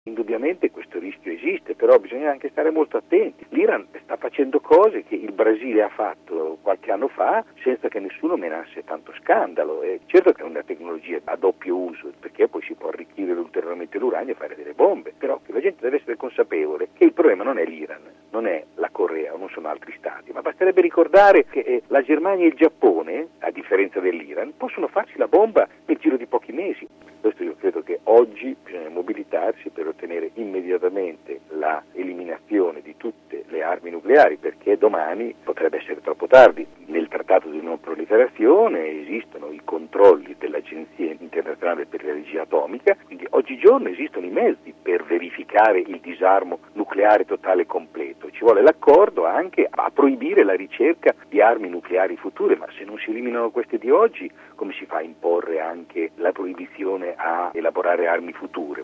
Indubbiamente questo rischio esiste, però bisogna anche stare molto attenti. L'Iran sta facendo cose che il Brasile ha fatto qualche anno fa senza che nessuno menasse tanto scandalo. E certo che è una tecnologia a doppio uso, perché poi si può arricchire ulteriormente l'uranio e fare delle bombe, però che la gente deve essere consapevole che il problema non è l'Iran, non è la Corea o non sono altri stati, ma basterebbe ricordare che la Germania e il Giappone, a differenza dell'Iran, possono farsi la bomba nel giro di pochi mesi. Questo io credo che oggi bisogna mobilitarsi per ottenere immediatamente la eliminazione di tutte le armi nucleari, perché domani potrebbe essere troppo tardi. Nel trattato di non proliferazione esistono i controlli dell'Agenzia internazionale per l'energia atomica, quindi oggigiorno esistono i mezzi per verificare il disarmo nucleare totale e completo. Ci vuole l'accordo anche a proibire la ricerca di armi nucleari future, ma se non si eliminano queste di oggi, come si fa a imporre anche la proibizione a elaborare armi future?